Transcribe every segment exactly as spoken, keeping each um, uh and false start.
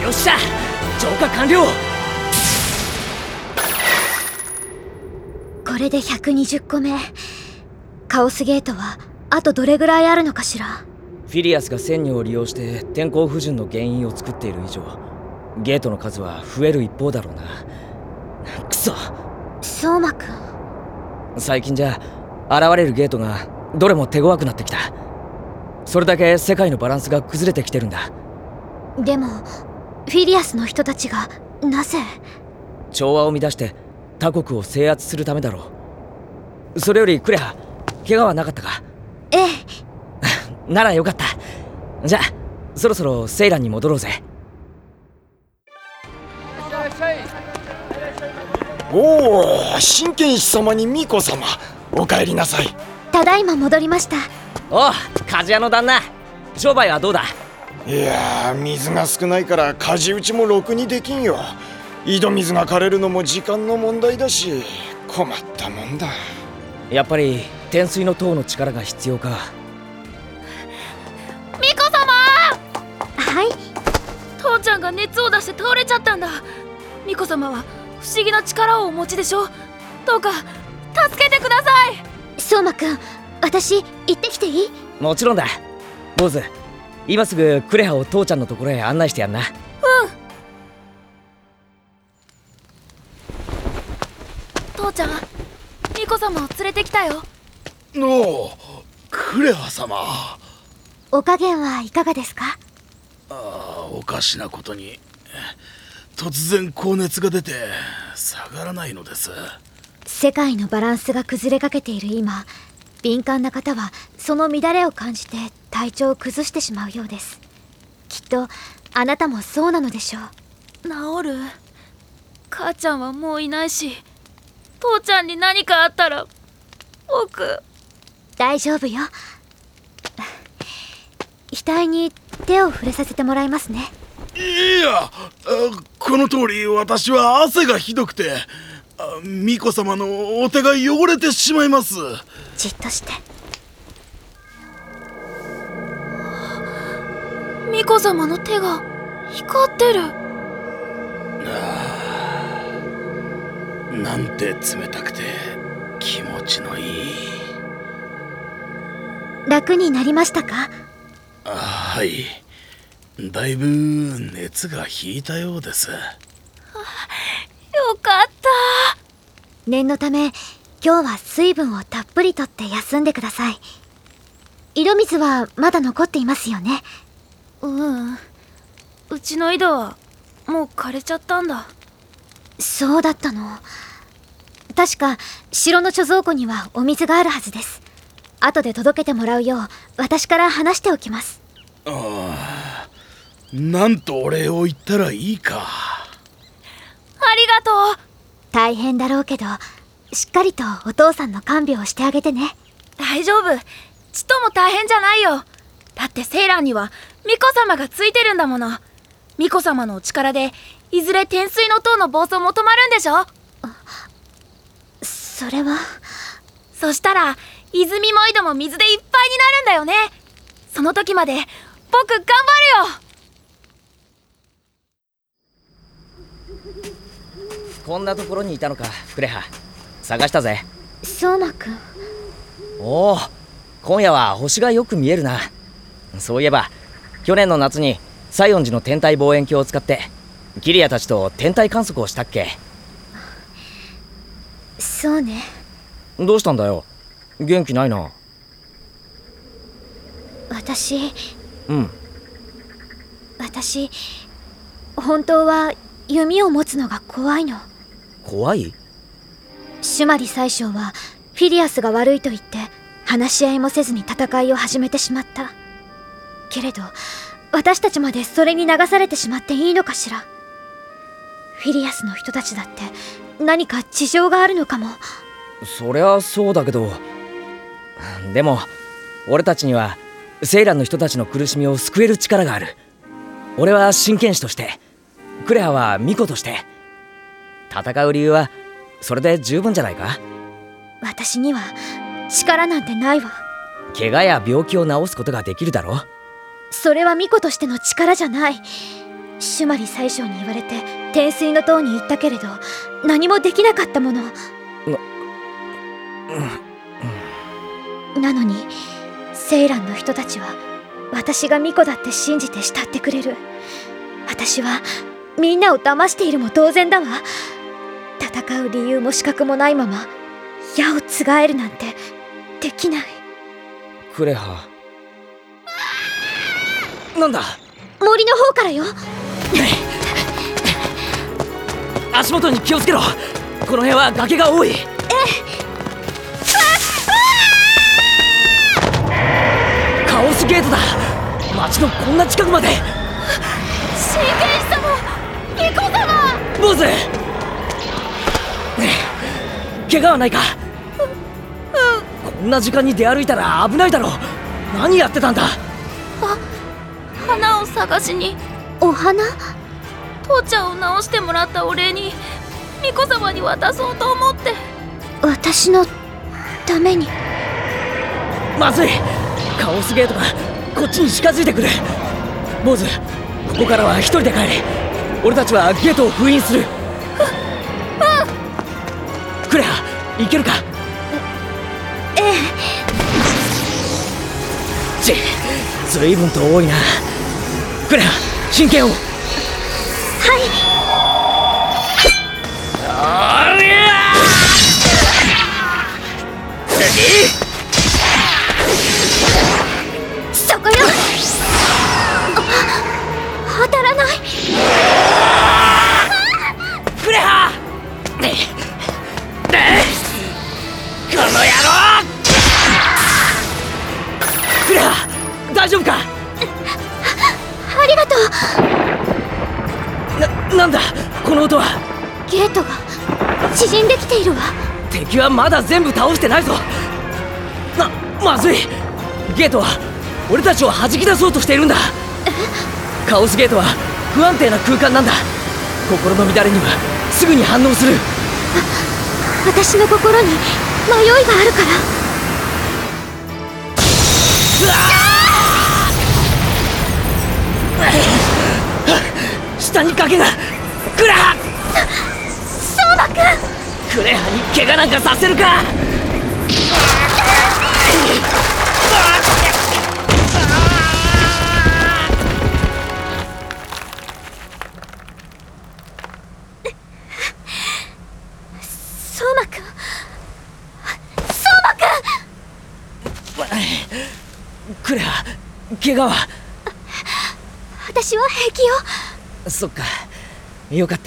よっしゃ、浄化完了。 これでひゃくにじゅっこめ。カオスゲートはあとどれぐらいあるのかしら。 フィリアスが千女を利用して天候不順の原因を作っている以上、ゲートの数は増える一方だろうな。くそ、 相馬くん。 最近じゃ現れるゲートがどれも手強くなってきた。それだけ世界のバランスが崩れてきてるんだ。 でもフィリアスの人たちがなぜ。 調和を乱して他国を制圧するためだろう。それよりクレハ、怪我はなかったか？ ええ。 ならよかった。じゃあそろそろセイランに戻ろうぜ。 おお、真剣士様に巫女様、お帰りなさい。 ただいま戻りました。 おう、鍛冶屋の旦那、商売はどうだ？ いやー、水が少ないから鍛冶打ちもろくにできんよ。井戸水が枯れるのも時間の問題だし、困ったもんだ。 やっぱり天水の塔の力が必要か。 巫女様。 はい。 父ちゃんが熱を出して倒れちゃったんだ。巫女様は不思議な力をお持ちでしょ。どうか助けてください。 相馬くん、私行ってきていい？ もちろんだ。坊主、今すぐクレハを父ちゃんのところへ案内してやんな。 うん。父ちゃん、巫女様を連れてきたよ。 おお、クレハ様。 お加減はいかがですか？ ああ、おかしなことに突然高熱が出て下がらないのです。 世界のバランスが崩れかけている今、敏感な方はその乱れを感じて体調を崩してしまうようです。きっとあなたもそうなのでしょう。 治る？母ちゃんはもういないし、父ちゃんに何かあったら僕。 大丈夫よ。額に手を触れさせてもらいますね。 いや、この通り私は汗がひどくて、巫女様のお手が汚れてしまいます。 じっとして。 巫女様の手が光ってる。 ああ、なんて冷たくて気持ちのいい。 楽になりましたか？ あ、はい、だいぶ熱が引いたようです。 よかった。 念のため今日は水分をたっぷりとって休んでください。井戸水はまだ残っていますよね？ うん、うちの井戸はもう枯れちゃったんだ。 そうだったの。確か城の貯蔵庫にはお水があるはずです。後で届けてもらうよう私から話しておきます。 ああ、なんとお礼を言ったらいいか。 ありがとう。 大変だろうけどしっかりとお父さんの看病をしてあげてね。 大丈夫、ちっとも大変じゃないよ。だってセイランには巫女様がついてるんだもの。巫女様のお力でいずれ天水の塔の暴走も止まるんでしょ。 それは。 そしたら泉も井戸も水でいっぱいになるんだよね。その時まで僕頑張るよ。 こんなところにいたのか、クレハ。探したぜ。 相馬くん。 おお、今夜は星がよく見えるな。そういえば去年の夏に西園寺の天体望遠鏡を使ってキリアたちと天体観測をしたっけ？ そうね。 どうしたんだよ、元気ないな。 私うん私本当は弓を持つのが怖いの。 怖い？ シュマリ宰相はフィリアスが悪いと言って話し合いもせずに戦いを始めてしまった。けれど私たちまでそれに流されてしまっていいのかしら。フィリアスの人たちだって何か事情があるのかも。 そりゃそうだけど、でも俺たちにはセイランの人たちの苦しみを救える力がある。俺は真剣士として、クレハは巫女として、戦う理由はそれで十分じゃないか？ 私には力なんてないわ。 怪我や病気を治すことができるだろ？ それは巫女としての力じゃない。 シュマリ宰相に言われて天水の塔に行ったけれど何もできなかったもの。なのにセイランの人たちは私が巫女だって信じて慕ってくれる。私はみんなを騙しているも同然だわ。戦う理由も資格もないまま矢をつがえるなんてできない。 クレハ。なんだ。 森の方からよ。 足元に気をつけろ。この辺は崖が多い。ええ。カオスゲートだ。町のこんな近くまで。 神剣士様、巫女様。 坊主、怪我はないか。うん、こんな時間に出歩いたら危ないだろ。何やってたんだ。 あ、花を探しに。 お花？ 父ちゃんを直してもらったお礼に巫女様に渡そうと思って。 私のために？ まずい。カオスゲートがこっちに近づいてくる。坊主、ここからは一人で帰れ。俺たちはゲートを封印する。うん、クレハ、行けるか。 ええ。 ち、ずいぶんと多いな。クレハ、真剣を。はい。ありゃー。 そこよ。当たらない。 クレハ。この野郎。クレハ、大丈夫か。 ありがとう。な、なんだこの音は。 ゲートが縮んできているわ。 敵はまだ全部倒してないぞ。な、まずい。ゲートは俺たちを弾き出そうとしているんだ。カオスゲートは不安定な空間なんだ。心の乱れにはすぐに反応する。 私の心に迷いがあるから。 うわー！下に崖が。クレハ！ 相馬くん！ クレハに怪我なんかさせるか。 相馬くん、相馬くん。クレハ、怪我は？ 私は平気よ。 そっか、よかった。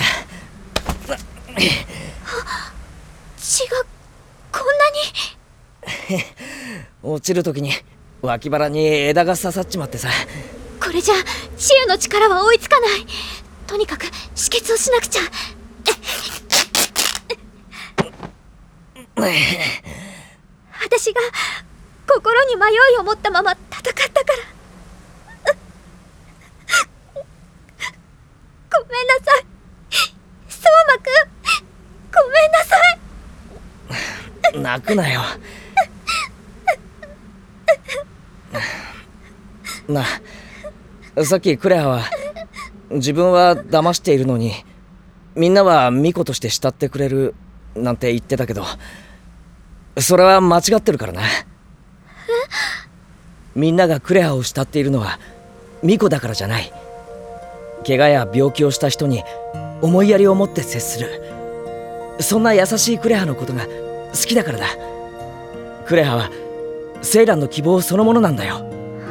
血がこんなに。 落ちるときに脇腹に枝が刺さっちまってさ。 これじゃ治癒の力は追いつかない。とにかく止血をしなくちゃ。私が心に迷いを持ったまま戦ったから。ごめんなさい、相馬くん。ごめんなさい。 泣くなよ。なあ、さっきクレハは自分は騙しているのにみんなは巫女として慕ってくれるなんて言ってたけど、それは間違ってるからな。みんながクレハを慕っているのは巫女だからじゃない。怪我や病気をした人に思いやりを持って接する、そんな優しいクレハのことが好きだからだ。クレハはセイランの希望そのものなんだよ。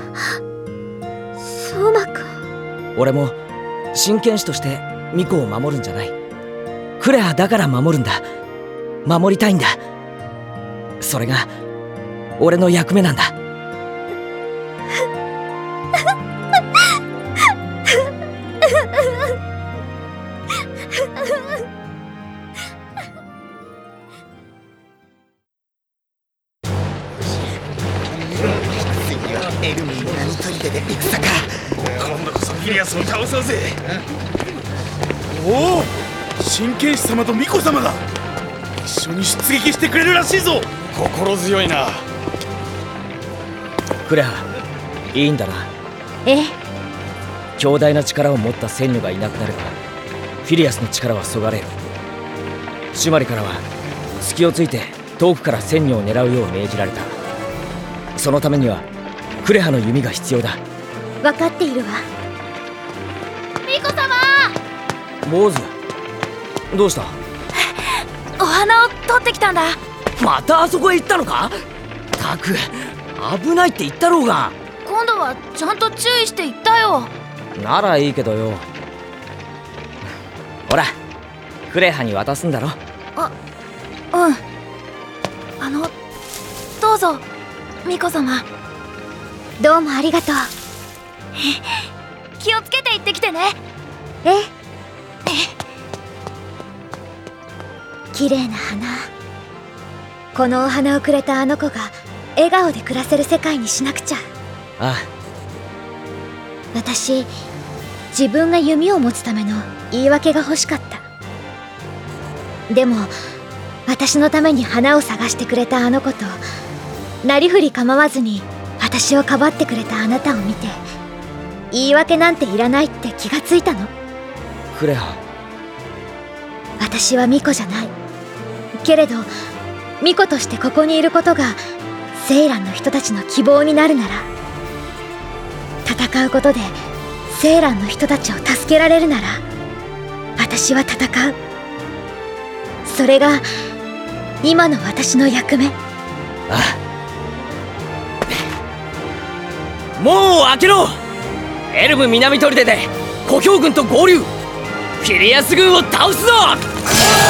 相馬くん。 俺も真剣士として巫女を守るんじゃない。クレハだから守るんだ。守りたいんだ。それが俺の役目なんだ。 エルミン何砦で戦か。 今度こそフィリアスを倒そうぜ。おお、真剣士様と巫女様が一緒に出撃してくれるらしいぞ。 心強いな。 クレハ、いいんだな。 ええ、 強大な力を持った仙女がいなくなればフィリアスの力はそがれる。シュマリからは隙をついて遠くから仙女を狙うよう命じられた。そのためにはクレハの弓が必要だ。 分かっているわ。 巫女様、 坊主、どうした？ お花を取ってきたんだ。 またあそこへ行ったのか？たく、危ないって言ったろうが。 今度はちゃんと注意して言ったよ。 ならいいけどよ。ほら、クレハに渡すんだろ。 あ、うんあの、どうぞ巫女様。 どうもありがとう。 気をつけて行ってきてね。 ええ。綺麗な花。このお花をくれたあの子が笑顔で暮らせる世界にしなくちゃ。 ああ。 私、自分が弓を持つための言い訳が欲しかった。でも私のために花を探してくれたあの子と、なりふり構わずに私をかばってくれたあなたを見て、言い訳なんていらないって気がついたの。 クレハ、 私は巫女じゃない。けれど巫女としてここにいることがセイランの人たちの希望になるなら、戦うことでセイランの人たちを助けられるなら、私は戦う。それが今の私の役目。 ああ。門を開けろ。エルム南砦で故郷軍と合流。フィリアス軍を倒すぞ。